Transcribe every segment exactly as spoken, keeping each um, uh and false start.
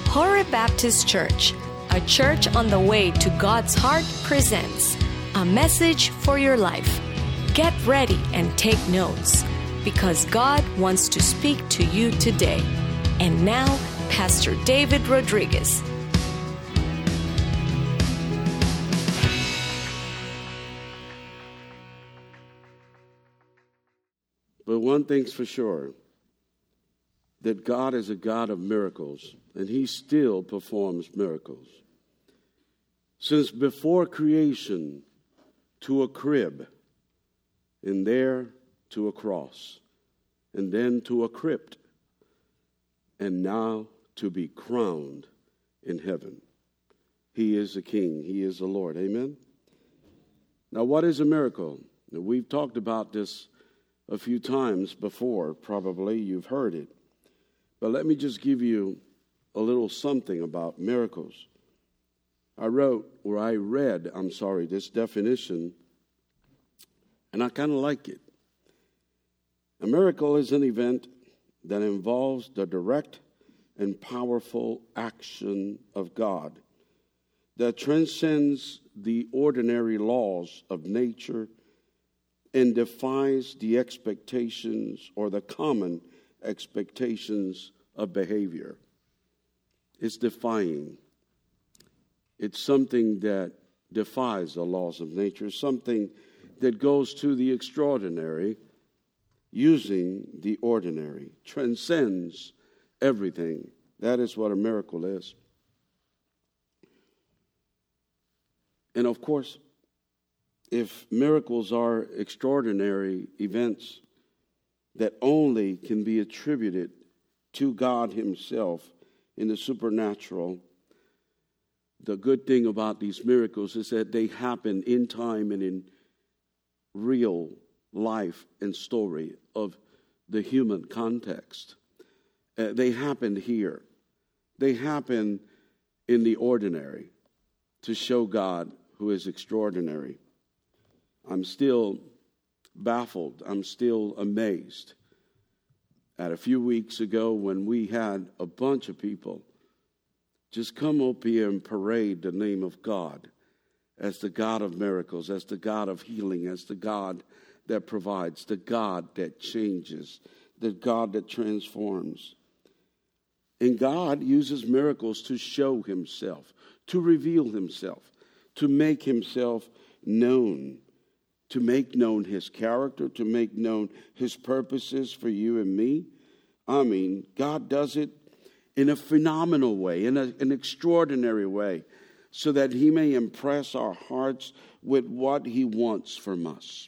Horeb Baptist Church, a church on the way to God's heart, presents a message for your life. Get ready and take notes, because God wants to speak to you today. And now, Pastor David Rodriguez. But one thing's for sure, that God is a God of miracles, and He still performs miracles. Since before creation, to a crib, and there to a cross, and then to a crypt, and now to be crowned in heaven. He is the King. He is the Lord. Amen? Now, what is a miracle? Now, we've talked about this a few times before. Probably you've heard it. But let me just give you a little something about miracles. I wrote, or I read, I'm sorry, this definition, and I kind of like it. A miracle is an event that involves the direct and powerful action of God that transcends the ordinary laws of nature and defies the expectations or the common expectations of behavior. It's defying. It's something that defies the laws of nature, something that goes to the extraordinary, using the ordinary, transcends everything. That is what a miracle is. And of course, if miracles are extraordinary events that only can be attributed to God Himself in the supernatural, the good thing about these miracles is that they happen in time and in real life and story of the human context. Uh, they happened here. They happen in the ordinary to show God who is extraordinary. I'm still baffled. I'm still amazed at a few weeks ago when we had a bunch of people just come up here and parade the name of God as the God of miracles, as the God of healing, as the God that provides, the God that changes, the God that transforms. And God uses miracles to show Himself, to reveal Himself, to make Himself known, to make known His character, to make known His purposes for you and me. I mean, God does it in a phenomenal way, in a, an extraordinary way, so that He may impress our hearts with what He wants from us.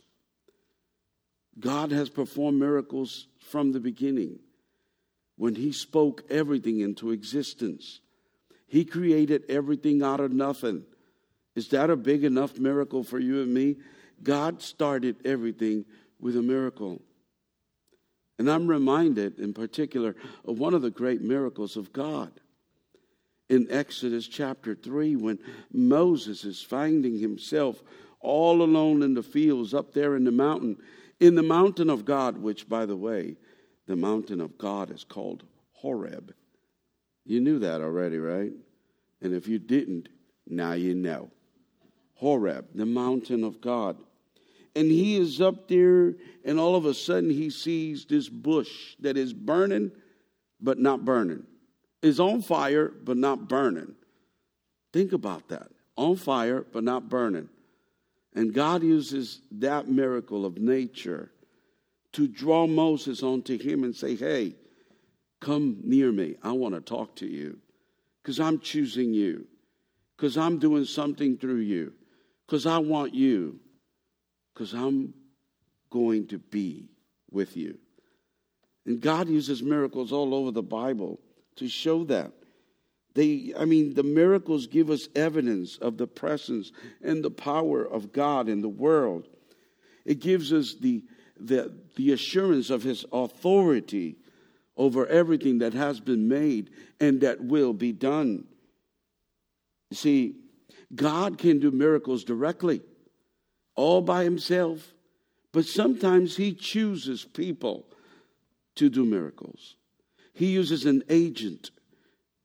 God has performed miracles from the beginning. When He spoke everything into existence, He created everything out of nothing. Is that a big enough miracle for you and me? God started everything with a miracle. And I'm reminded in particular of one of the great miracles of God. In Exodus chapter three, when Moses is finding himself all alone in the fields up there in the mountain, in the mountain of God, which, by the way, the mountain of God is called Horeb. You knew that already, right? And if you didn't, now you know. Horeb, the mountain of God. And he is up there, and all of a sudden he sees this bush that is burning, but not burning. Is on fire, but not burning. Think about that. On fire, but not burning. And God uses that miracle of nature to draw Moses onto Him and say, hey, come near me. I want to talk to you because I'm choosing you, because I'm doing something through you, because I want you, because I'm going to be with you. And God uses miracles all over the Bible to show that. They, I mean, the miracles give us evidence of the presence and the power of God in the world. It gives us the, the, the assurance of His authority over everything that has been made and that will be done. You see, God can do miracles directly, all by Himself, but sometimes He chooses people to do miracles. He uses an agent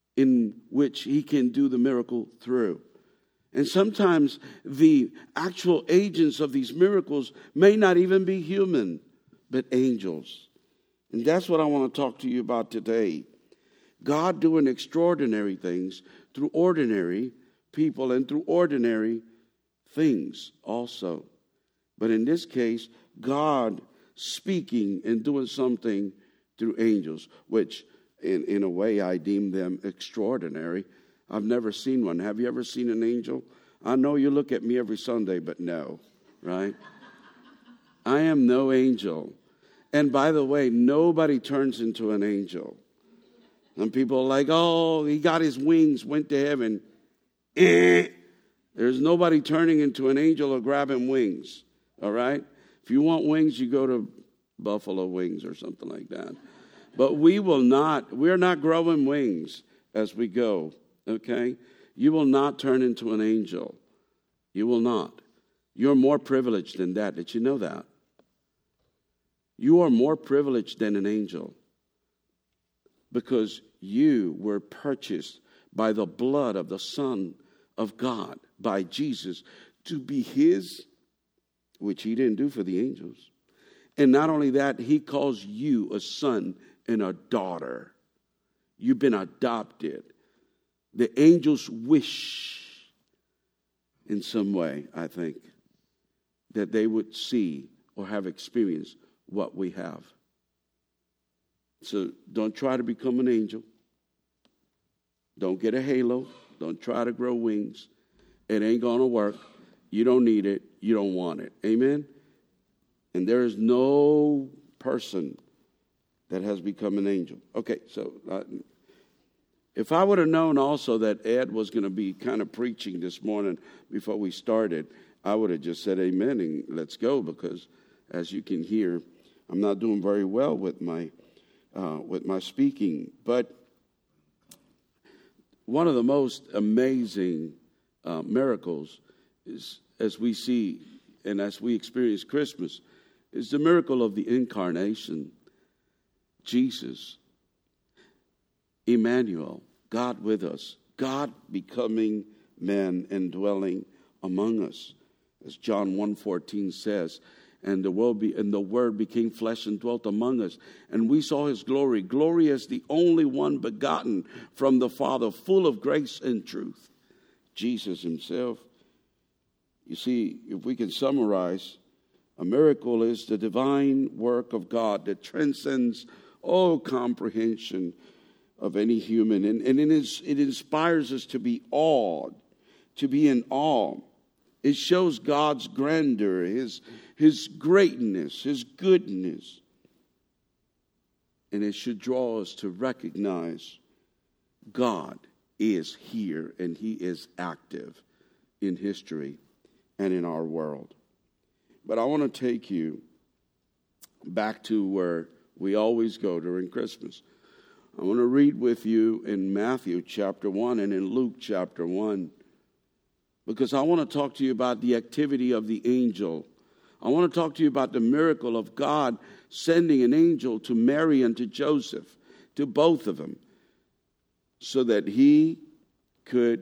in which he can do the miracle through. And sometimes the actual agents of these miracles may not even be human, but angels. And that's what I want to talk to you about today. God doing extraordinary things through ordinary people and through ordinary things also. But in this case, God speaking and doing something through angels, which in, in a way I deem them extraordinary. I've never seen one. Have you ever seen an angel? I know you look at me every Sunday, but no, right? I am no angel. And by the way, nobody turns into an angel. And people are like, oh, he got his wings, went to heaven. Eh. There's nobody turning into an angel or grabbing wings, all right? If you want wings, you go to Buffalo Wings or something like that. But we will not, we're not growing wings as we go, okay? You will not turn into an angel. You will not. You're more privileged than that. Did you know that? You are more privileged than an angel because you were purchased by the blood of the Son of God, by Jesus, to be his, which he didn't do for the angels. And not only that, he calls you a son and a daughter. You've been adopted. The angels wish in some way, I think, that they would see or have experienced what we have. So don't try to become an angel. Don't get a halo. Don't try to grow wings. It ain't going to work. You don't need it. You don't want it. Amen? And there is no person that has become an angel. Okay, so uh, if I would have known also that Ed was going to be kind of preaching this morning before we started, I would have just said amen and let's go, because as you can hear, I'm not doing very well with my uh, with my speaking. But one of the most amazing uh, miracles is, as we see and as we experience Christmas, is the miracle of the incarnation. Jesus, Emmanuel, God with us, God becoming man and dwelling among us, as John one fourteen says. And the world be, and the Word became flesh and dwelt among us. And we saw his glory, glory as the only one begotten from the Father, full of grace and truth. Jesus himself. You see, if we can summarize, a miracle is the divine work of God that transcends all comprehension of any human. And, and it, is, it inspires us to be awed, to be in awe. It shows God's grandeur, his, his greatness, his goodness. And it should draw us to recognize God is here and he is active in history and in our world. But I want to take you back to where we always go during Christmas. I want to read with you in Matthew chapter one and in Luke chapter one. Because I want to talk to you about the activity of the angel. I want to talk to you about the miracle of God sending an angel to Mary and to Joseph, to both of them, so that he could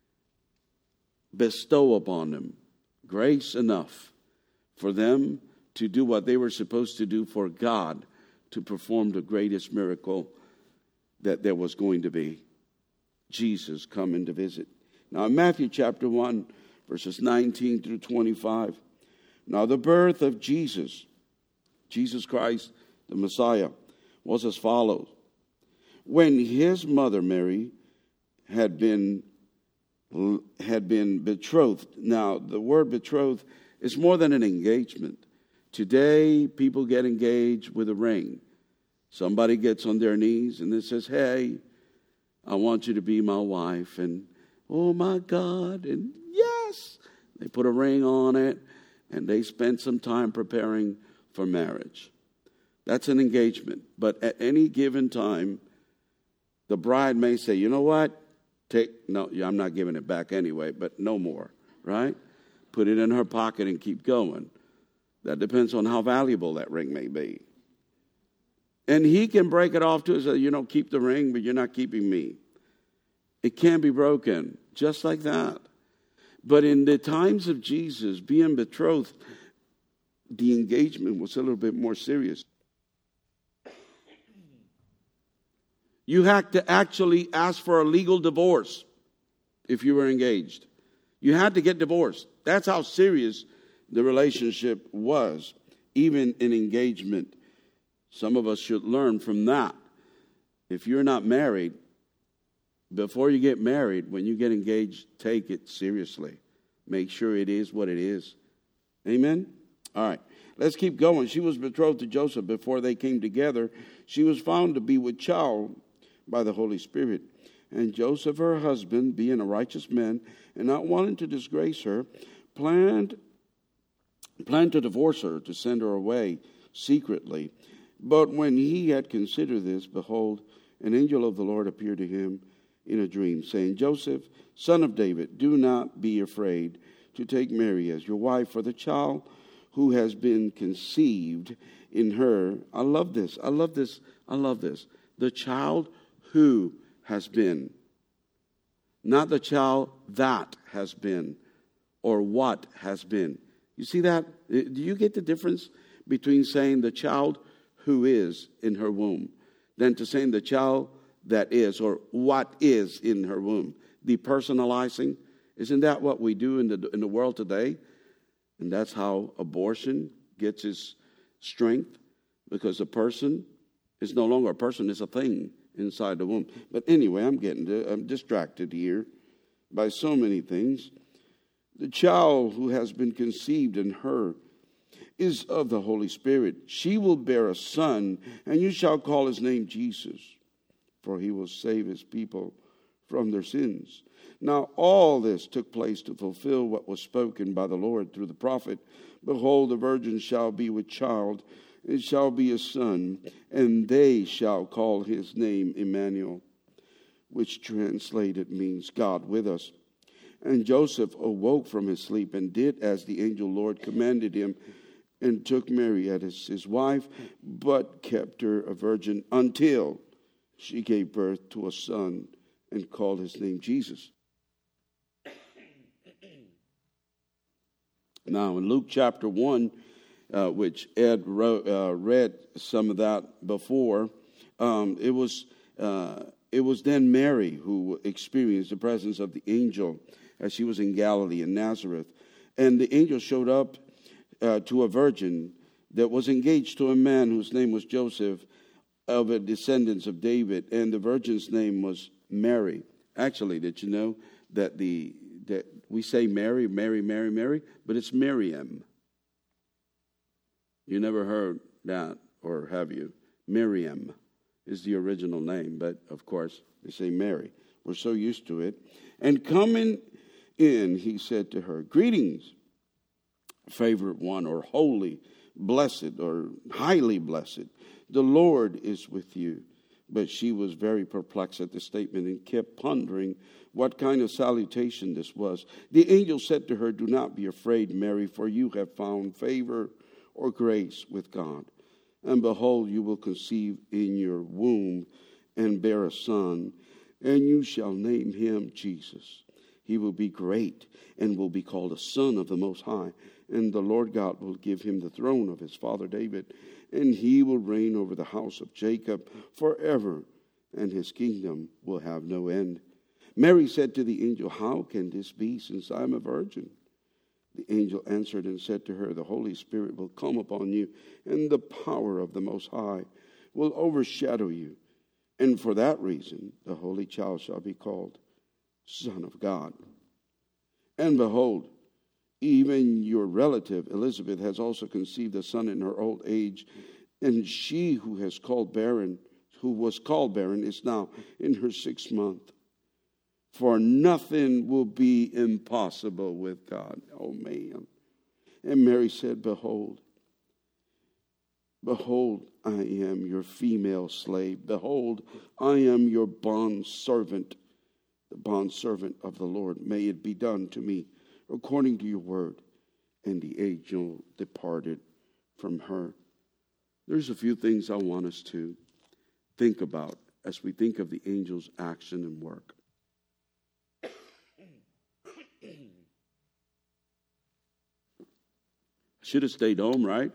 bestow upon them grace enough for them to do what they were supposed to do for God, to perform the greatest miracle that there was going to be. Jesus coming to visit. Now, in Matthew chapter one, verses nineteen through twenty-five. Now, the birth of Jesus, Jesus Christ, the Messiah, was as follows. When his mother, Mary, had been, had been betrothed. Now, the word betrothed is more than an engagement. Today, people get engaged with a ring. Somebody gets on their knees and they says, hey, I want you to be my wife. And oh, my God, and yes, they put a ring on it, and they spent some time preparing for marriage. That's an engagement. But at any given time, the bride may say, you know what? Take no, I'm not giving it back anyway, but no more, right? Put it in her pocket and keep going. That depends on how valuable that ring may be. And he can break it off to us, you know, keep the ring, but you're not keeping me. It can be broken, just like that. But in the times of Jesus, being betrothed, the engagement was a little bit more serious. You had to actually ask for a legal divorce if you were engaged. You had to get divorced. That's how serious the relationship was, even in engagement. Some of us should learn from that. If you're not married, before you get married, when you get engaged, take it seriously. Make sure it is what it is. Amen? All right, let's keep going. She was betrothed to Joseph before they came together. She was found to be with child by the Holy Spirit. And Joseph, her husband, being a righteous man and not wanting to disgrace her, planned, planned to divorce her, to send her away secretly. But when he had considered this, behold, an angel of the Lord appeared to him in a dream, saying, Joseph, son of David, do not be afraid to take Mary as your wife, for the child who has been conceived in her. I love this. I love this. I love this. The child who has been. Not the child that has been or what has been. You see that? Do you get the difference between saying the child who is in her womb than to saying the child that is or what is in her womb? Depersonalizing. Isn't that what we do in the in the world today? And that's how abortion gets its strength, because a person is no longer a person, it's a thing inside the womb. But anyway, I'm getting to, I'm distracted here by so many things. The child who has been conceived in her is of the Holy Spirit. She will bear a son, and you shall call his name Jesus, for he will save his people from their sins. Now all this took place to fulfill what was spoken by the Lord through the prophet. Behold, the virgin shall be with child, it shall be a son, and they shall call his name Emmanuel, which translated means God with us. And Joseph awoke from his sleep and did as the angel Lord commanded him, and took Mary as his wife, but kept her a virgin until she gave birth to a son and called his name Jesus. Now in Luke chapter one, uh, which Ed wrote, uh, read some of that before, um, it was uh, it was then Mary who experienced the presence of the angel as she was in Galilee in Nazareth. And the angel showed up uh, to a virgin that was engaged to a man whose name was Joseph, of a descendants of David, and the virgin's name was Mary. Actually, did you know that the that we say Mary, Mary, Mary, Mary, but it's Miriam. You never heard that, or have you? Miriam is the original name, but of course they say Mary. We're so used to it. And coming in, he said to her, greetings, favored one, or holy, blessed, or highly blessed. The Lord is with you. But she was very perplexed at the statement and kept pondering what kind of salutation this was. The angel said to her, do not be afraid, Mary, for you have found favor or grace with God. And behold, you will conceive in your womb and bear a son, and you shall name him Jesus. He will be great and will be called a Son of the Most High. And the Lord God will give him the throne of his father David, and he will reign over the house of Jacob forever, and his kingdom will have no end. Mary said to the angel, how can this be, since I am a virgin? The angel answered and said to her, the Holy Spirit will come upon you, and the power of the Most High will overshadow you. And for that reason, the Holy Child shall be called Son of God. And behold, even your relative Elizabeth has also conceived a son in her old age, and she who has called barren, who was called barren, is now in her sixth month. For nothing will be impossible with God. Oh man. And Mary said, Behold, behold, I am your female slave. Behold, I am your bond servant, the bond servant of the Lord. May it be done to me according to your word. And the angel departed from her. There's a few things I want us to think about as we think of the angel's action and work. Should have stayed home, right?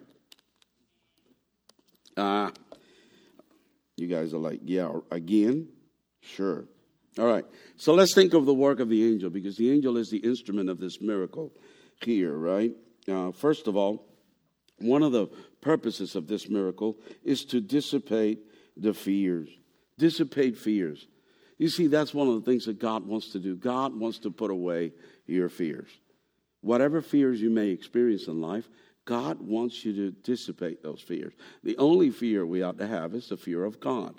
Ah, uh, you guys are like, yeah, again? Sure. All right. So let's think of the work of the angel, because the angel is the instrument of this miracle here, right? Uh, first of all, one of the purposes of this miracle is to dissipate the fears. Dissipate fears. You see, that's one of the things that God wants to do. God wants to put away your fears. Whatever fears you may experience in life, God wants you to dissipate those fears. The only fear we ought to have is the fear of God.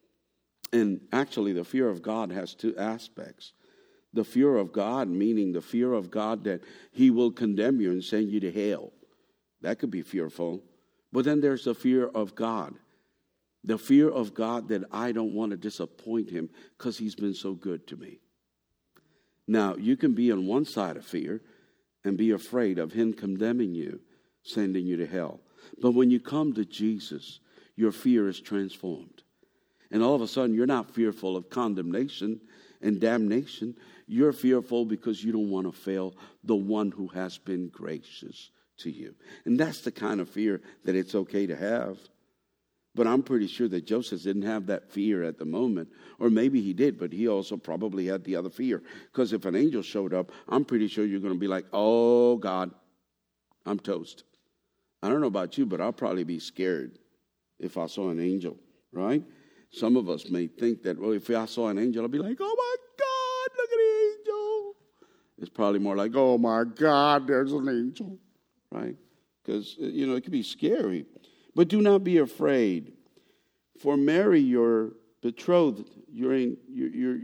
And actually, the fear of God has two aspects. The fear of God, meaning the fear of God that he will condemn you and send you to hell. That could be fearful. But then there's the fear of God. The fear of God that I don't want to disappoint him because he's been so good to me. Now, you can be on one side of fear and be afraid of him condemning you, sending you to hell. But when you come to Jesus, your fear is transformed. And all of a sudden, you're not fearful of condemnation and damnation. You're fearful because you don't want to fail the one who has been gracious to you. And that's the kind of fear that it's okay to have. But I'm pretty sure that Joseph didn't have that fear at the moment. Or maybe he did, but he also probably had the other fear. Because if an angel showed up, I'm pretty sure you're going to be like, oh, God, I'm toast. I don't know about you, but I'll probably be scared if I saw an angel, right? Some of us may think that, well, if I saw an angel, I'll be like, oh, my God, look at the angel. It's probably more like, oh, my God, there's an angel, right? Because, you know, it can be scary. But do not be afraid. For Mary, your betrothed, your, your, your,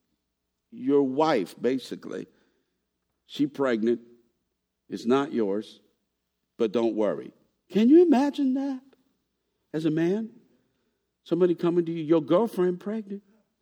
your wife, basically, she's pregnant. It's not yours, but don't worry. Can you imagine that as a man? Somebody coming to you, your girlfriend pregnant.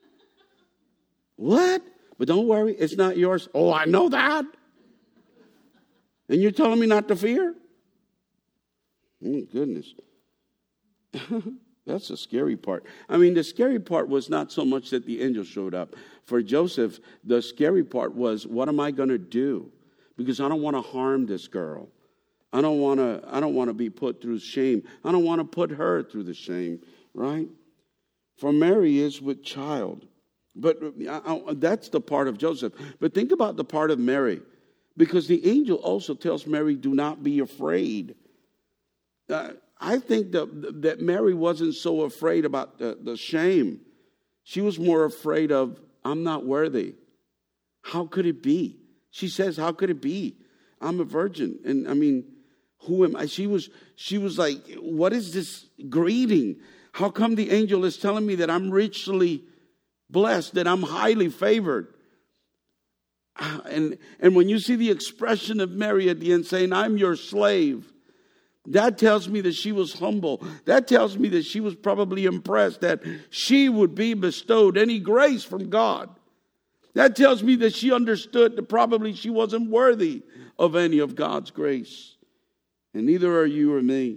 What? But don't worry, it's not yours. Oh, I know that. And you're telling me not to fear? Oh, goodness. That's the scary part. I mean, the scary part was not so much that the angel showed up. For Joseph, the scary part was, what am I going to do? Because I don't want to harm this girl. I don't want to I don't want to be put through shame. I don't want to put her through the shame, right? For Mary is with child. But I, I, that's the part of Joseph. But think about the part of Mary. Because the angel also tells Mary, do not be afraid. Uh, I think that, that Mary wasn't so afraid about the, the shame. She was more afraid of, I'm not worthy. How could it be? She says, how could it be? I'm a virgin. And I mean, who am I? She was, she was like, what is this greeting? How come the angel is telling me that I'm richly blessed, that I'm highly favored? And, and when you see the expression of Mary at the end saying, I'm your slave, that tells me that she was humble. That tells me that she was probably impressed that she would be bestowed any grace from God. That tells me that she understood that probably she wasn't worthy of any of God's grace. And neither are you or me.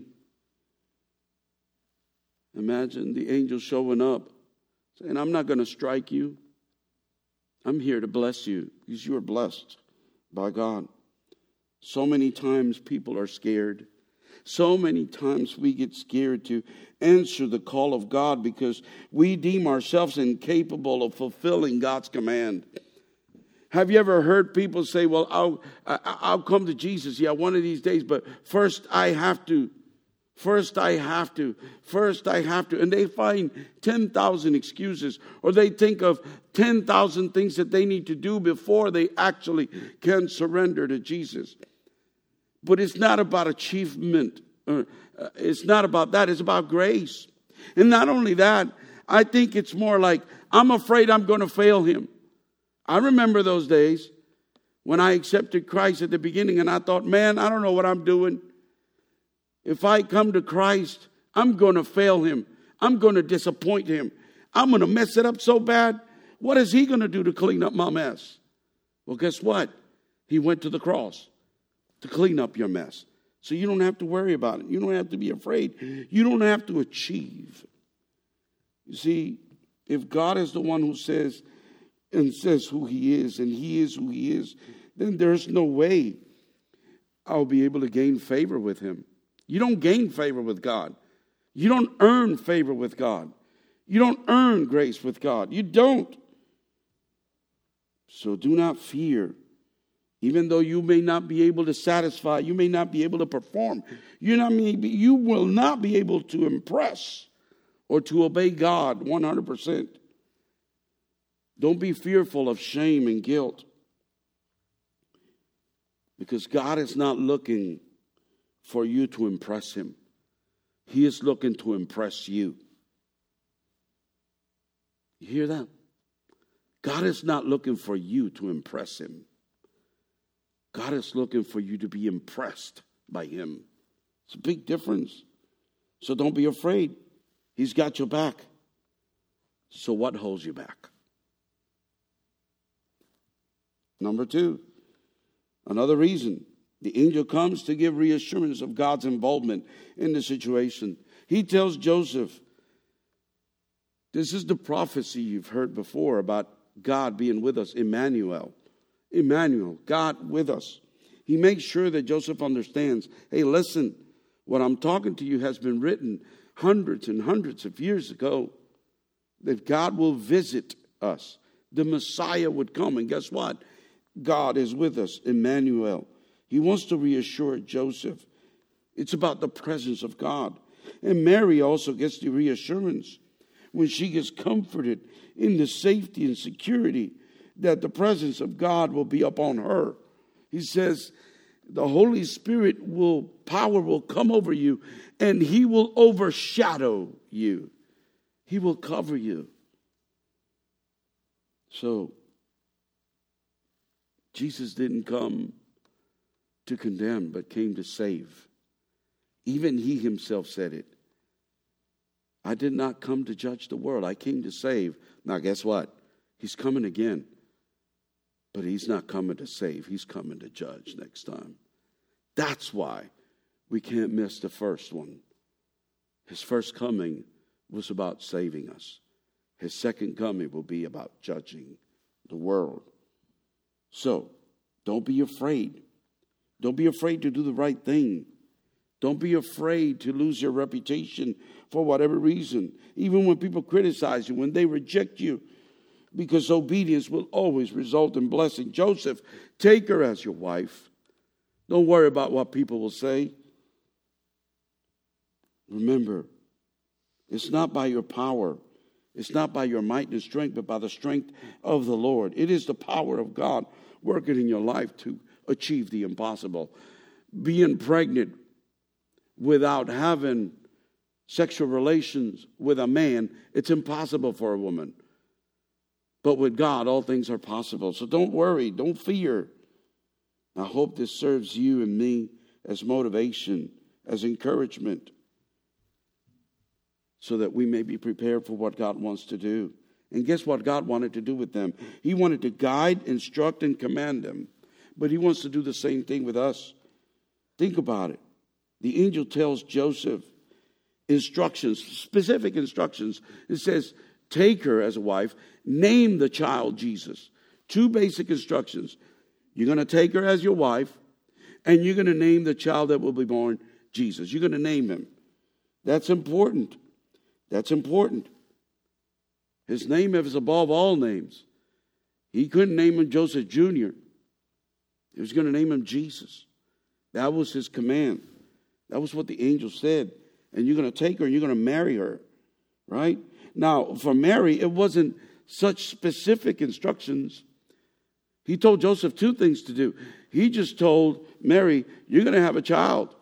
Imagine the angel showing up saying, I'm not going to strike you. I'm here to bless you because you are blessed by God. So many times people are scared. So many times we get scared to answer the call of God because we deem ourselves incapable of fulfilling God's command. Have you ever heard people say, well, I'll, I'll come to Jesus, yeah, one of these days, but first I have to, first I have to, first I have to. And they find ten thousand excuses, or they think of ten thousand things that they need to do before they actually can surrender to Jesus. But it's not about achievement. It's not about that. It's about grace. And not only that, I think it's more like, I'm afraid I'm going to fail him. I remember those days when I accepted Christ at the beginning and I thought, man, I don't know what I'm doing. If I come to Christ, I'm going to fail him. I'm going to disappoint him. I'm going to mess it up so bad. What is he going to do to clean up my mess? Well, guess what? He went to the cross to clean up your mess. So you don't have to worry about it. You don't have to be afraid. You don't have to achieve. You see, if God is the one who says and says who he is, and he is who he is, then there's no way I'll be able to gain favor with him. You don't gain favor with God. You don't earn favor with God. You don't earn grace with God. You don't. So do not fear. Even though you may not be able to satisfy, you may not be able to perform, you not maybe you will not be able to impress or to obey God one hundred percent. Don't be fearful of shame and guilt, because God is not looking for you to impress him. He is looking to impress you. You hear that? God is not looking for you to impress him. God is looking for you to be impressed by him. It's a big difference. So don't be afraid. He's got your back. So what holds you back? Number two, another reason. The angel comes to give reassurance of God's involvement in the situation. He tells Joseph, this is the prophecy you've heard before about God being with us, Emmanuel. Emmanuel, God with us. He makes sure that Joseph understands, hey, listen, what I'm talking to you has been written hundreds and hundreds of years ago, that God will visit us. The Messiah would come, and guess what? God is with us, Emmanuel. He wants to reassure Joseph. It's about the presence of God. And Mary also gets the reassurance when she gets comforted in the safety and security that the presence of God will be upon her. He says the Holy Spirit will, power will come over you, and he will overshadow you. He will cover you. So, Jesus didn't come to condemn, but came to save. Even he himself said it. I did not come to judge the world. I came to save. Now, guess what? He's coming again. But he's not coming to save. He's coming to judge next time. That's why we can't miss the first one. His first coming was about saving us. His second coming will be about judging the world. So, don't be afraid. Don't be afraid to do the right thing. Don't be afraid to lose your reputation for whatever reason. Even when people criticize you, when they reject you, because obedience will always result in blessing. Joseph, take her as your wife. Don't worry about what people will say. Remember, it's not by your power. It's not by your might and strength, but by the strength of the Lord. It is the power of God working in your life to achieve the impossible. Being pregnant without having sexual relations with a man, it's impossible for a woman. But with God, all things are possible. So don't worry. Don't fear. I hope this serves you and me as motivation, as encouragement, so that we may be prepared for what God wants to do. And guess what God wanted to do with them? He wanted to guide, instruct, and command them. But he wants to do the same thing with us. Think about it. The angel tells Joseph instructions, specific instructions. It says, take her as a wife, name the child Jesus. Two basic instructions. You're going to take her as your wife, and you're going to name the child that will be born Jesus. You're going to name him. That's important. That's important. His name is above all names. He couldn't name him Joseph Junior He was going to name him Jesus. That was his command. That was what the angel said. And you're going to take her and you're going to marry her. Right? Now, for Mary, it wasn't such specific instructions. He told Joseph two things to do. He just told Mary, you're going to have a child.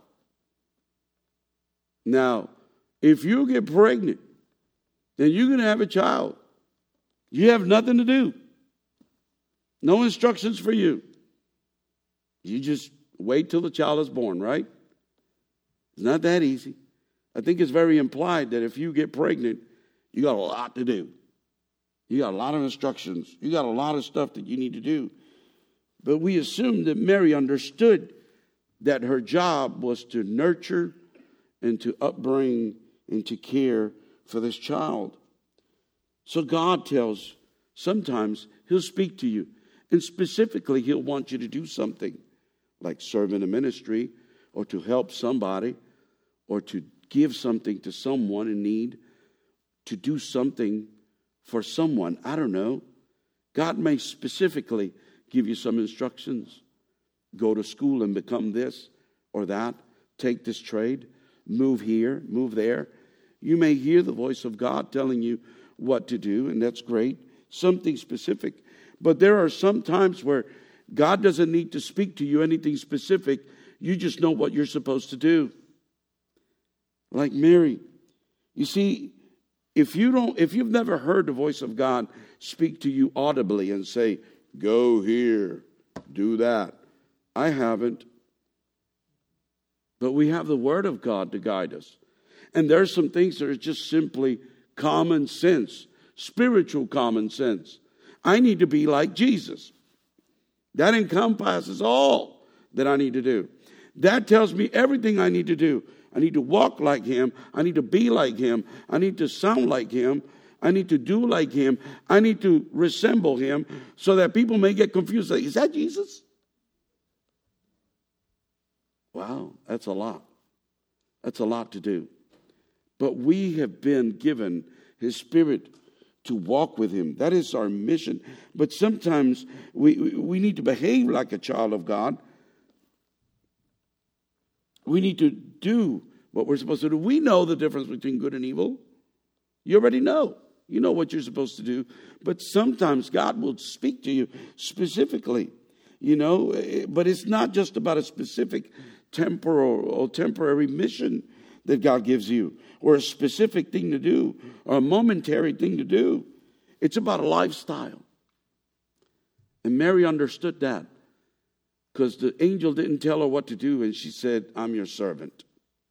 Now, if you get pregnant, then you're going to have a child. You have nothing to do. No instructions for you. You just wait till the child is born, right? It's not that easy. I think it's very implied that if you get pregnant, you got a lot to do. You got a lot of instructions. You got a lot of stuff that you need to do. But we assume that Mary understood that her job was to nurture and to upbring and to care for this child. So God tells, sometimes he'll speak to you. And specifically, he'll want you to do something. like serve in a ministry or to help somebody or to give something to someone in need, to do something for someone. I don't know. God may specifically give you some instructions. Go to school and become this or that. Take this trade. Move here, move there. You may hear the voice of God telling you what to do, and that's great. Something specific. But there are some times where God doesn't need to speak to you anything specific. You just know what you're supposed to do. Like Mary. You see, if you don't, if you've never heard the voice of God speak to you audibly and say, go here, do that. I haven't. But we have the Word of God to guide us. And there are some things that are just simply common sense, spiritual common sense. I need to be like Jesus. That encompasses all that I need to do. That tells me everything I need to do. I need to walk like Him. I need to be like Him. I need to sound like Him. I need to do like Him. I need to resemble Him so that people may get confused. Like, is that Jesus? Wow, that's a lot. That's a lot to do. But we have been given His Spirit to walk with Him. That is our mission. But sometimes we, we need to behave like a child of God. We need to do what we're supposed to do. We know the difference between good and evil. You already know. You know what you're supposed to do. But sometimes God will speak to you specifically, you know. But it's not just about a specific temporal or temporary mission that God gives you, or a specific thing to do, or a momentary thing to do. It's about a lifestyle. And Mary understood that, because the angel didn't tell her what to do, and she said, I'm your servant.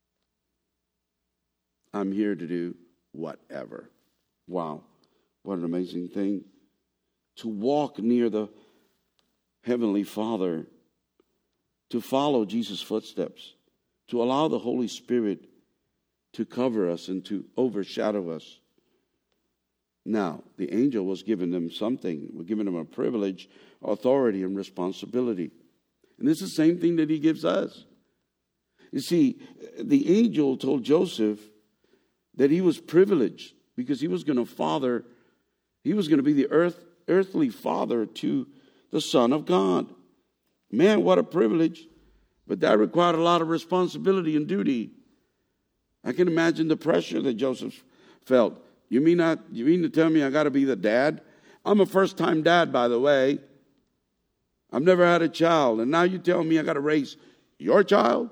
I'm here to do whatever. Wow, what an amazing thing. To walk near the Heavenly Father, to follow Jesus' footsteps, to allow the Holy Spirit to cover us and to overshadow us. Now, the angel was giving them something. We're giving them a privilege, authority, and responsibility. And this is the same thing that He gives us. You see, the angel told Joseph that he was privileged because he was going to father, he was going to be the earth, earthly father to the Son of God. Man, what a privilege. But that required a lot of responsibility and duty. I can imagine the pressure that Joseph felt. You mean not? You mean to tell me I got to be the dad? I'm a first-time dad, by the way. I've never had a child, and now you tell me I got to raise your child?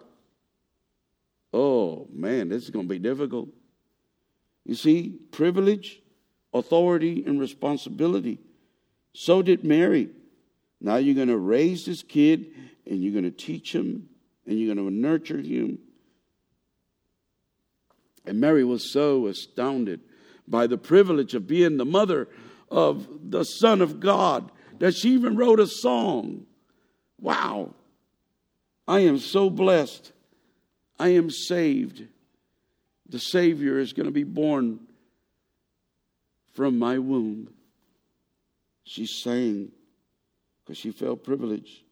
Oh, man, this is going to be difficult. You see, privilege, authority, and responsibility. So did Mary. Now you're going to raise this kid, and you're going to teach him, and you're going to nurture him. And Mary was so astounded by the privilege of being the mother of the Son of God that she even wrote a song. Wow. I am so blessed. I am saved. The Savior is going to be born from my womb. She sang because she felt privileged.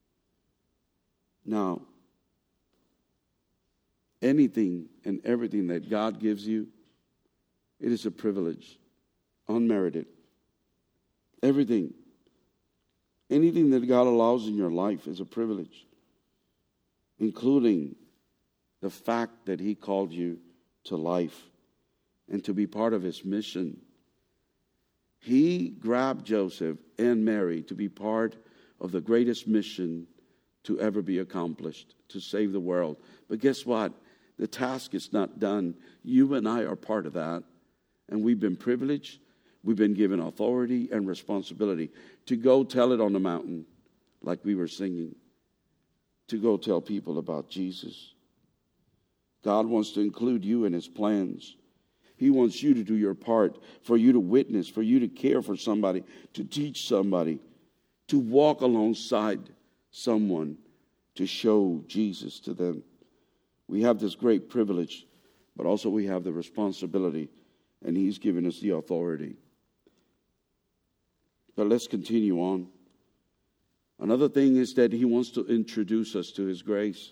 Now, anything and everything that God gives you, it is a privilege, unmerited. Everything, anything that God allows in your life is a privilege, including the fact that He called you to life and to be part of His mission. He grabbed Joseph and Mary to be part of the greatest mission to ever be accomplished, to save the world. But guess what? The task is not done. You and I are part of that. And we've been privileged. We've been given authority and responsibility to go tell it on the mountain, like we were singing, to go tell people about Jesus. God wants to include you in His plans. He wants you to do your part, for you to witness, for you to care for somebody, to teach somebody, to walk alongside someone, to show Jesus to them. We have this great privilege, but also we have the responsibility, and He's given us the authority. But let's continue on. Another thing is that he wants to introduce us to his grace.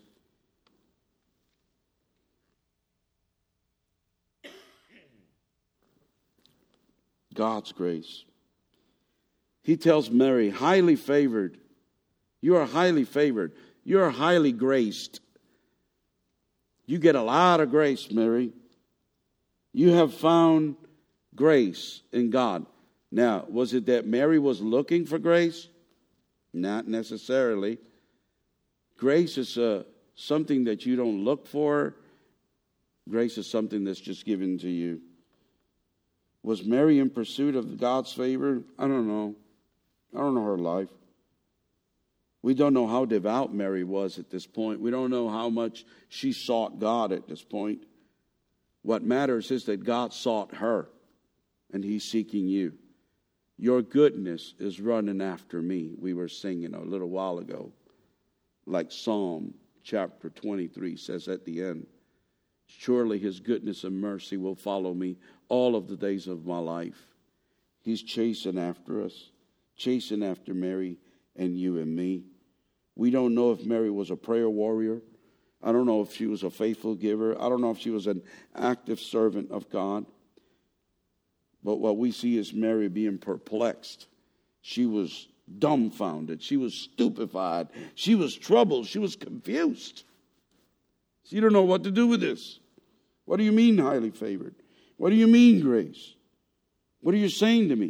God's grace. He tells Mary, highly favored. You are highly favored. You are highly graced. You get a lot of grace, Mary. You have found grace in God. Now, was it that Mary was looking for grace? Not necessarily. Grace is uh, something that you don't look for. Grace is something that's just given to you. Was Mary in pursuit of God's favor? I don't know. I don't know her life. We don't know how devout Mary was at this point. We don't know how much she sought God at this point. What matters is that God sought her, and he's seeking you. Your goodness is running after me. We were singing a little while ago, like Psalm chapter twenty-three says at the end. Surely his goodness and mercy will follow me all of the days of my life. He's chasing after us, chasing after Mary and you and me. We don't know if Mary was a prayer warrior. I don't know if she was a faithful giver. I don't know if she was an active servant of God. But what we see is Mary being perplexed. She was dumbfounded. She was stupefied. She was troubled. She was confused. She don't know what to do with this. What do you mean highly favored? What do you mean grace? What are you saying to me?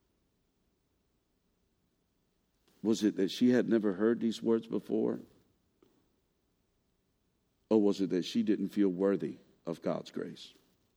Was it that she had never heard these words before? Or was it that she didn't feel worthy of God's grace?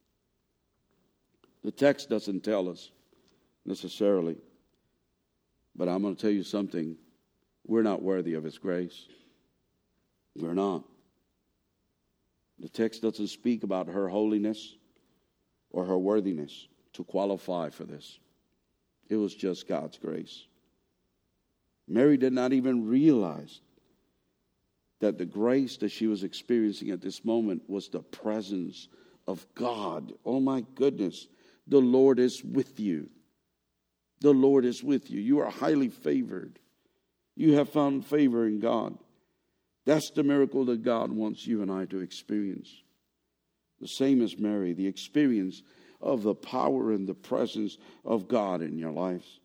The text doesn't tell us necessarily. But I'm going to tell you something. We're not worthy of his grace. We're not. The text doesn't speak about her holiness or her worthiness to qualify for this. It was just God's grace. Mary did not even realize that the grace that she was experiencing at this moment was the presence of God. Oh my goodness, the Lord is with you. The Lord is with you. You are highly favored. You have found favor in God. That's the miracle that God wants you and I to experience. The same as Mary, the experience of the power and the presence of God in your lives.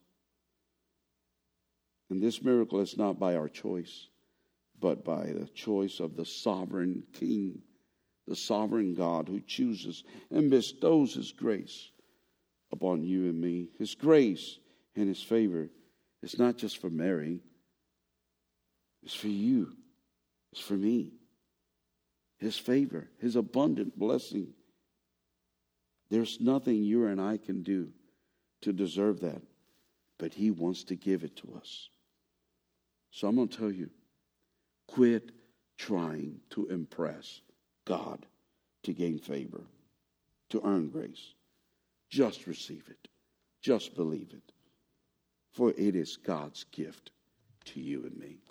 And this miracle is not by our choice, but by the choice of the sovereign King, the sovereign God who chooses and bestows his grace upon you and me. His grace and his favor is not just for Mary. It's for you. It's for me. His favor, his abundant blessing. There's nothing you and I can do to deserve that, but he wants to give it to us. So I'm going to tell you, quit trying to impress God to gain favor, to earn grace. Just receive it. Just believe it. For it is God's gift to you and me.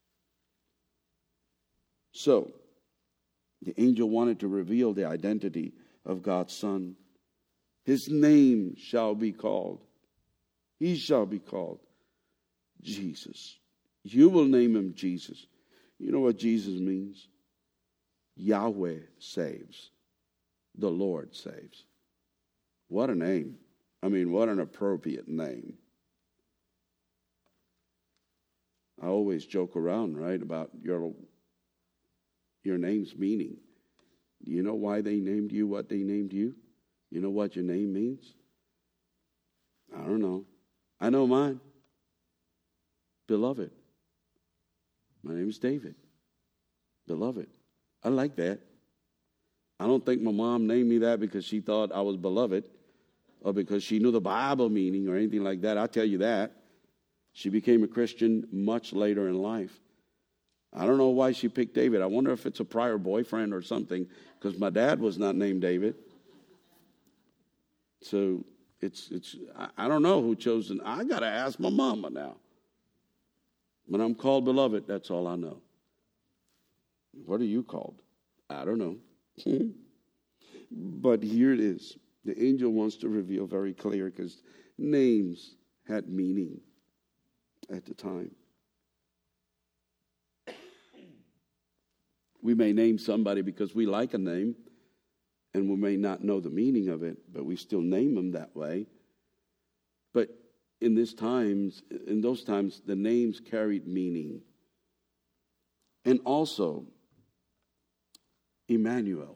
So, the angel wanted to reveal the identity of God's Son. His name shall be called. He shall be called Jesus. You will name him Jesus. You know what Jesus means? Yahweh saves. The Lord saves. What a name. I mean, what an appropriate name. I always joke around, right, about your, your name's meaning. Do you know why they named you what they named you? You know what your name means? I don't know. I know mine. Beloved. My name is David. Beloved. I like that. I don't think my mom named me that because she thought I was beloved or because she knew the Bible meaning or anything like that. I'll tell you that. She became a Christian much later in life. I don't know why she picked David. I wonder if it's a prior boyfriend or something, because my dad was not named David. So it's it's I, I don't know who chose it. I got to ask my mama now. When I'm called beloved, that's all I know. What are you called? I don't know. But here it is. The angel wants to reveal very clear because names had meaning at the time. We may name somebody because we like a name, and we may not know the meaning of it, but we still name them that way. But in this times, in those times, the names carried meaning. And also, Emmanuel.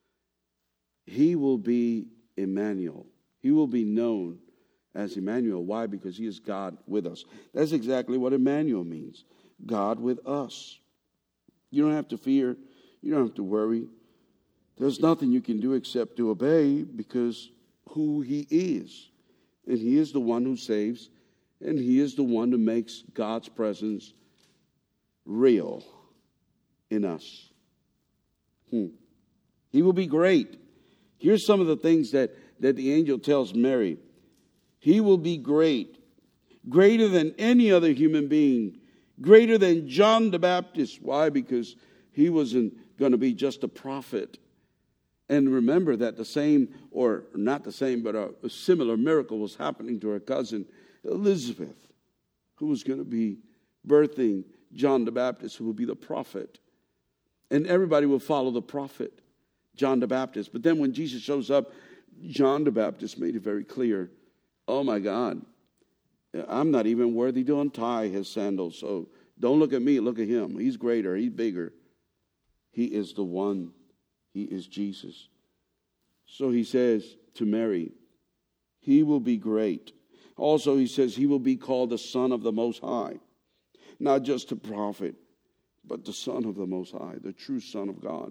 He will be Emmanuel. He will be known as Emmanuel. Why? Because he is God with us. That's exactly what Emmanuel means. God with us. You don't have to fear. You don't have to worry. There's nothing you can do except to obey because who he is. And he is the one who saves. And he is the one who makes God's presence real in us. Hmm. He will be great. Here's some of the things that, that the angel tells Mary. He will be great. Greater than any other human being. Greater than John the Baptist. Why? Because he wasn't going to be just a prophet. And remember that the same, or not the same, but a, a similar miracle was happening to her cousin Elizabeth, who was going to be birthing John the Baptist, who will be the prophet. And everybody will follow the prophet, John the Baptist. But then when Jesus shows up, John the Baptist made it very clear, oh my God, I'm not even worthy to untie his sandals. So don't look at me, look at him. He's greater, he's bigger. He is the one. He is Jesus. So he says to Mary, he will be great. Also he says he will be called the Son of the Most High. Not just a prophet, but the Son of the Most High, the true Son of God.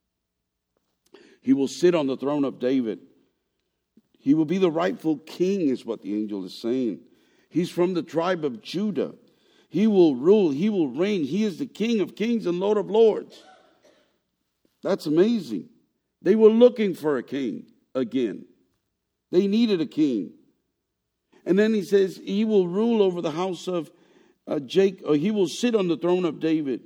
He will sit on the throne of David. He will be the rightful king, is what the angel is saying. He's from the tribe of Judah. He will rule. He will reign. He is the King of kings and Lord of lords. That's amazing. They were looking for a king again. They needed a king. And then he says he will rule over the house of uh, Jacob. Or he will sit on the throne of David.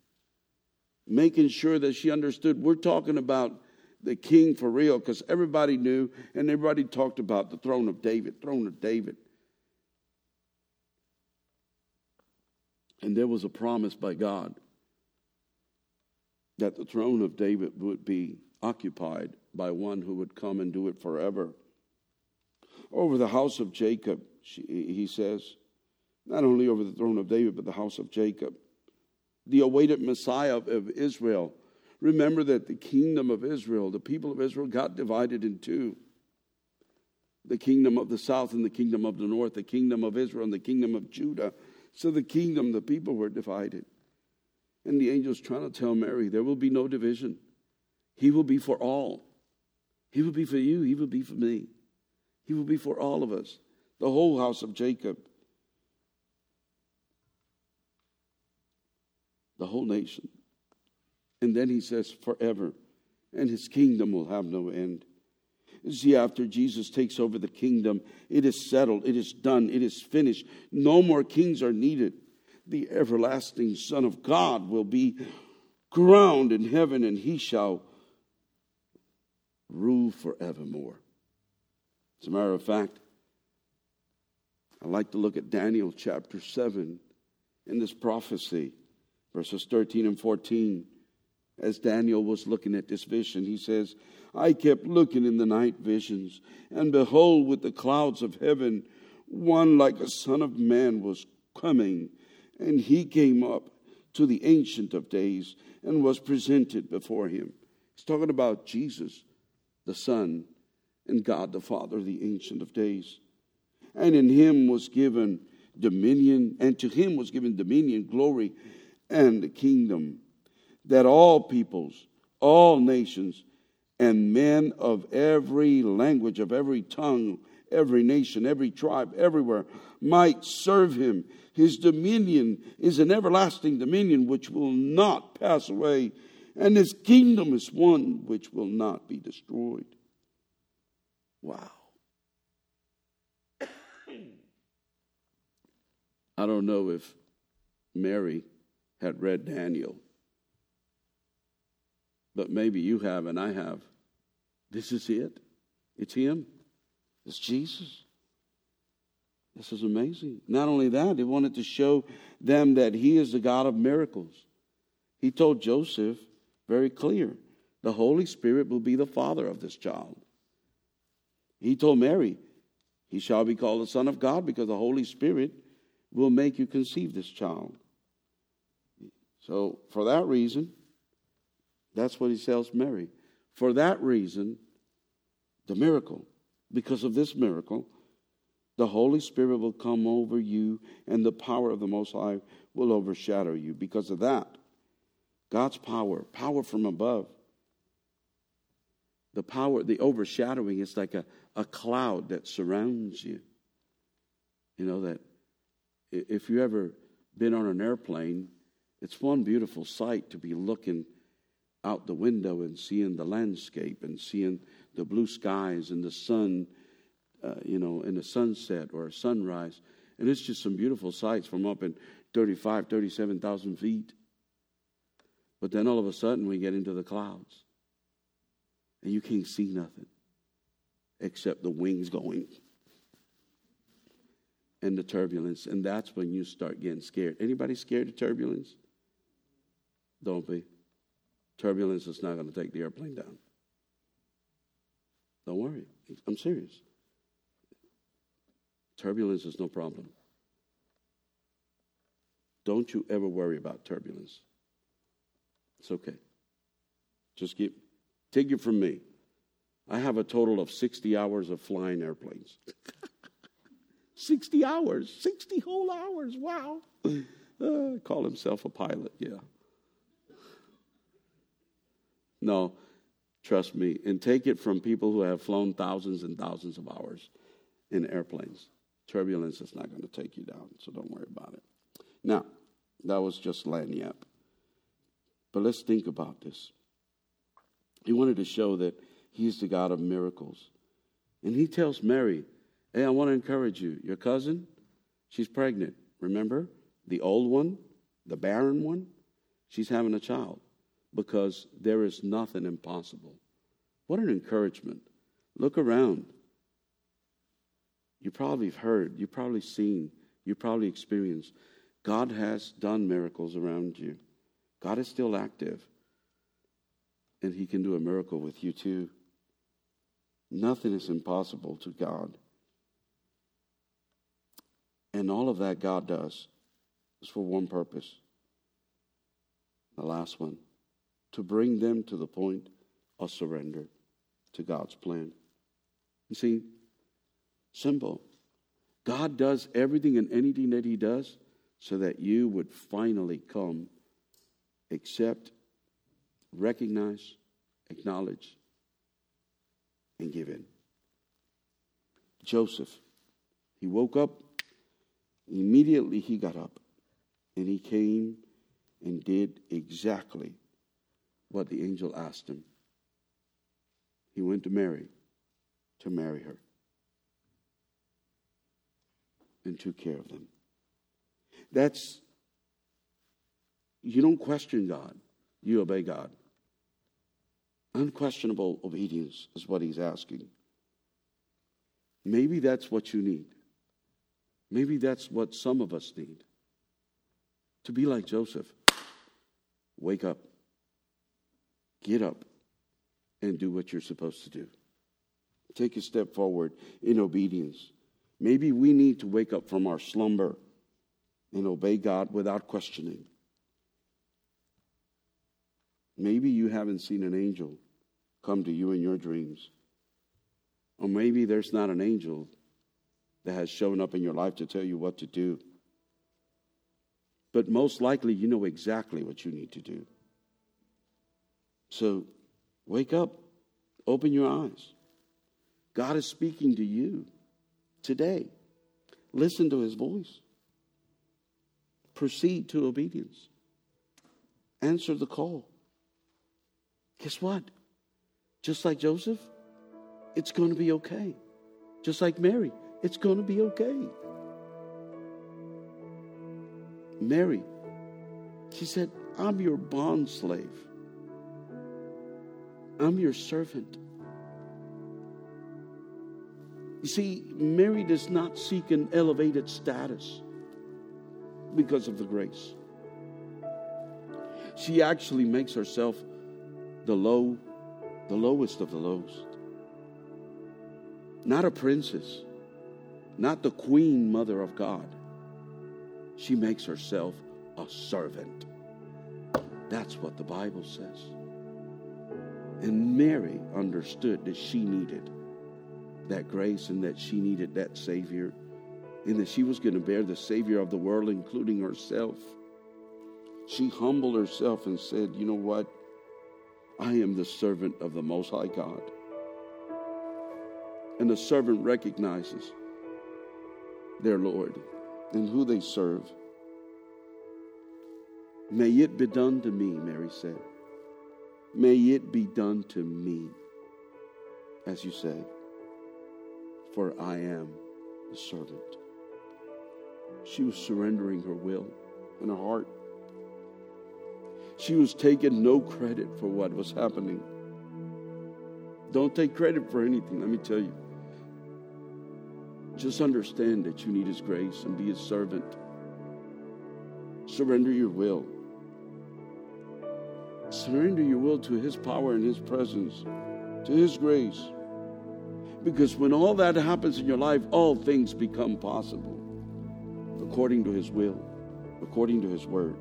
Making sure that she understood we're talking about the king for real, because everybody knew and everybody talked about the throne of David, throne of David. And there was a promise by God that the throne of David would be occupied by one who would come and do it forever. Over the house of Jacob, she, he says, not only over the throne of David, but the house of Jacob. The awaited Messiah of, of Israel. Remember that the kingdom of Israel, the people of Israel, got divided in two. The kingdom of the south and the kingdom of the north, the kingdom of Israel and the kingdom of Judah. So the kingdom, the people were divided. And the angel's trying to tell Mary, there will be no division. He will be for all. He will be for you. He will be for me. He will be for all of us. The whole house of Jacob. The whole nation. And then he says forever. And his kingdom will have no end. See, after Jesus takes over the kingdom, it is settled. It is done. It is finished. No more kings are needed. The everlasting Son of God will be crowned in heaven, and he shall rule forevermore. As a matter of fact, I like to look at Daniel chapter seven in this prophecy, verses thirteen and fourteen. As Daniel was looking at this vision, he says, I kept looking in the night visions, and behold, with the clouds of heaven, one like a son of man was coming. And he came up to the Ancient of Days and was presented before him. He's talking about Jesus, the Son, and God the Father, the Ancient of Days. And in him was given dominion, and to him was given dominion, glory, and the kingdom, that all peoples, all nations, and men of every language, of every tongue, every nation, every tribe, everywhere, might serve him. His dominion is an everlasting dominion which will not pass away, and his kingdom is one which will not be destroyed. Wow. I don't know if Mary had read Daniel, but maybe you have and I have. This is it. It's him. It's Jesus. This is amazing. Not only that, he wanted to show them that he is the God of miracles. He told Joseph, very clear. The Holy Spirit will be the father of this child. He told Mary, he shall be called the Son of God because the Holy Spirit will make you conceive this child. So for that reason, that's what he tells Mary. For that reason, the miracle, because of this miracle, the Holy Spirit will come over you and the power of the Most High will overshadow you. Because of that, God's power, power from above, the power, the overshadowing is like a, a cloud that surrounds you. You know that if you ever been on an airplane, it's one beautiful sight to be looking out the window and seeing the landscape and seeing the blue skies and the sun, uh, you know, in a sunset or a sunrise. And it's just some beautiful sights from up in thirty-five, thirty-seven thousand feet. But then all of a sudden we get into the clouds. And you can't see nothing except the wings going and the turbulence. And that's when you start getting scared. Anybody scared of turbulence? Don't be. Turbulence is not going to take the airplane down. Don't worry. I'm serious. Turbulence is no problem. Don't you ever worry about turbulence. It's okay. Just keep, take it from me. I have a total of sixty hours of flying airplanes. sixty hours. sixty whole hours. Wow. Uh, call himself a pilot. Yeah. No, trust me. And take it from people who have flown thousands and thousands of hours in airplanes. Turbulence is not going to take you down, so don't worry about it. Now, that was just lagniappe. But let's think about this. He wanted to show that he's the God of miracles. And he tells Mary, hey, I want to encourage you. Your cousin, she's pregnant. Remember? The old one, the barren one, she's having a child because there is nothing impossible. What an encouragement. Look around. You probably have heard, you've probably seen, you've probably experienced. God has done miracles around you. God is still active. And he can do a miracle with you too. Nothing is impossible to God. And all of that God does is for one purpose. The last one. To bring them to the point of surrender to God's plan. You see, simple. God does everything and anything that he does so that you would finally come, accept, recognize, acknowledge, and give in. Joseph, he woke up, immediately he got up, and he came and did exactly what the angel asked him. He went to Mary to marry her and took care of them. That's, you don't question God, you obey God. Unquestionable obedience is what he's asking. Maybe that's what you need. Maybe that's what some of us need. To be like Joseph. Wake up. Get up and do what you're supposed to do. Take a step forward in obedience. Maybe we need to wake up from our slumber and obey God without questioning. Maybe you haven't seen an angel come to you in your dreams. Or maybe there's not an angel that has shown up in your life to tell you what to do. But most likely you know exactly what you need to do. So wake up. Open your eyes. God is speaking to you today. Listen to his voice. Proceed to obedience. Answer the call. Guess what? Just like Joseph, it's going to be okay. Just like Mary, it's going to be okay. Mary, she said, I'm your bond slave. I'm your servant. You see, Mary does not seek an elevated status because of the grace. She actually makes herself the low, the lowest of the lowest. Not a princess, not the queen mother of God. She makes herself a servant. That's what the Bible says. And Mary understood that she needed that grace and that she needed that Savior, and that she was going to bear the Savior of the world, including herself. She humbled herself and said, you know what? I am the servant of the Most High God. And the servant recognizes their Lord and who they serve. May it be done to me, Mary said. May it be done to me, as you say, for I am the servant. She was surrendering her will and her heart. She was taking no credit for what was happening. Don't take credit for anything, let me tell you. Just understand that you need His grace and be His servant. Surrender your will. Surrender your will to His power and His presence, to His grace. Because when all that happens in your life, all things become possible according to His will, according to His word.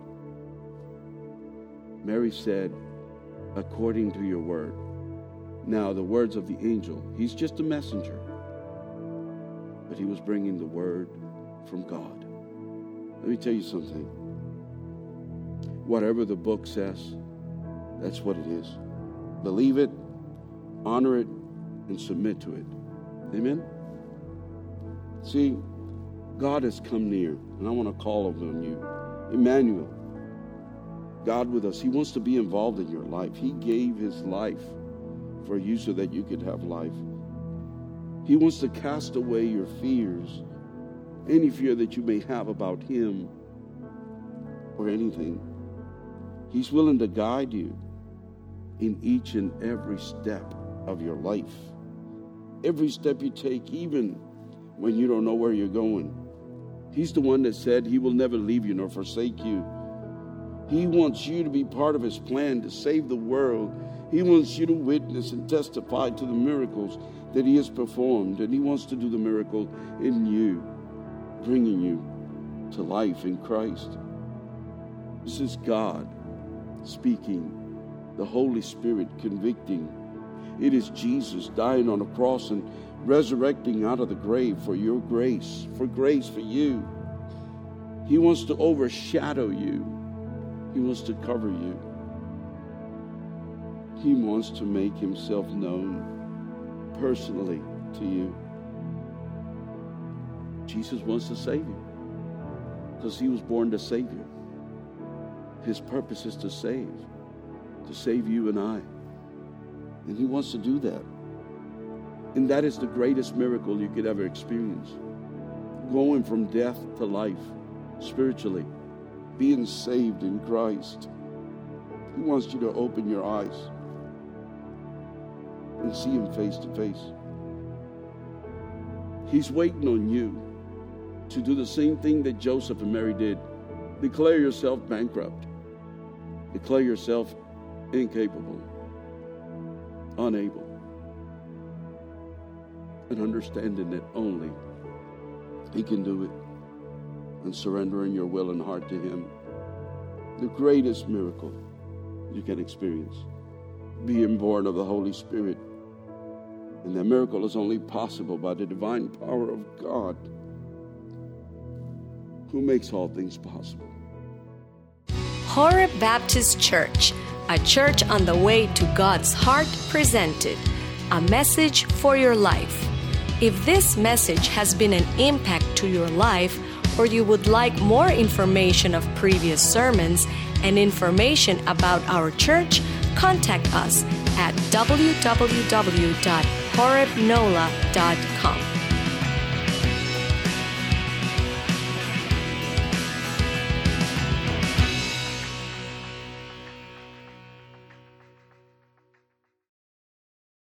Mary said, according to your word. Now, the words of the angel, he's just a messenger, but he was bringing the word from God. Let me tell you something. Whatever the book says, that's what it is. Believe it, honor it, and submit to it. Amen? See, God has come near, and I want to call on you. Emmanuel, God with us. He wants to be involved in your life. He gave His life for you so that you could have life. He wants to cast away your fears, any fear that you may have about Him or anything. He's willing to guide you in each and every step of your life. Every step you take, even when you don't know where you're going. He's the one that said He will never leave you nor forsake you. He wants you to be part of His plan to save the world. He wants you to witness and testify to the miracles that He has performed. And He wants to do the miracle in you, bringing you to life in Christ. This is God speaking, the Holy Spirit convicting. It is Jesus dying on the cross and resurrecting out of the grave for your grace, for grace for you. He wants to overshadow you. He wants to cover you. He wants to make Himself known personally to you. Jesus wants to save you because He was born to save you. His purpose is to save, to save you and I. And He wants to do that. And that is the greatest miracle you could ever experience. Going from death to life, spiritually, being saved in Christ. He wants you to open your eyes and see Him face to face. He's waiting on you to do the same thing that Joseph and Mary did. Declare yourself bankrupt. Declare yourself incapable, unable, and understanding that only He can do it, and surrendering your will and heart to Him. The greatest miracle you can experience, being born of the Holy Spirit. And that miracle is only possible by the divine power of God, who makes all things possible. Horeb Baptist Church, a church on the way to God's heart, presented a message for your life. If this message has been an impact to your life, or you would like more information of previous sermons and information about our church, contact us at w w w dot horeb nola dot com.